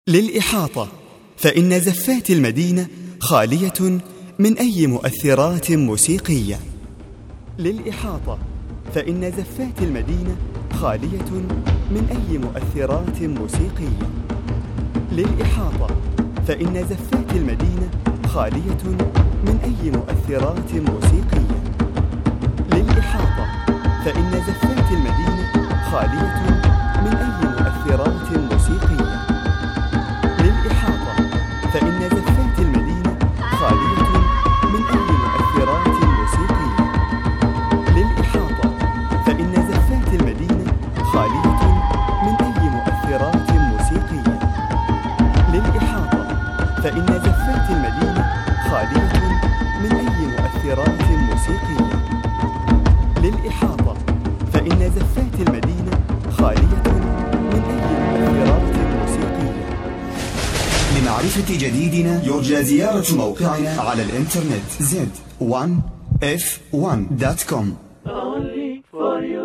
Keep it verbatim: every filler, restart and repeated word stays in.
للإحاطة، فإن زفات المدينة خالية من أي مؤثرات موسيقية. للإحاطة، فإن زفات المدينة خالية من أي مؤثرات موسيقية. للإحاطة، فإن زفات المدينة خالية من أي مؤثرات موسيقية. للإحاطة، فإن زفات المدينة خالية من أي مؤثرات موسيقية. للإحاطة، فإن زفات المدينة خالية من أي مؤثرات موسيقية. للإحاطة، فإن زفات المدينة خالية من أي مؤثرات موسيقية. للإحاطة، فإن زفات المدينة خالية من أي مؤثرات موسيقية. للإحاطة، فإن زفات المدينة خالية من أي مؤثرات موسيقية. لمعرفة جديدنا يرجى زيارة موقعنا على الإنترنت زد ون اف ون دوت كوم.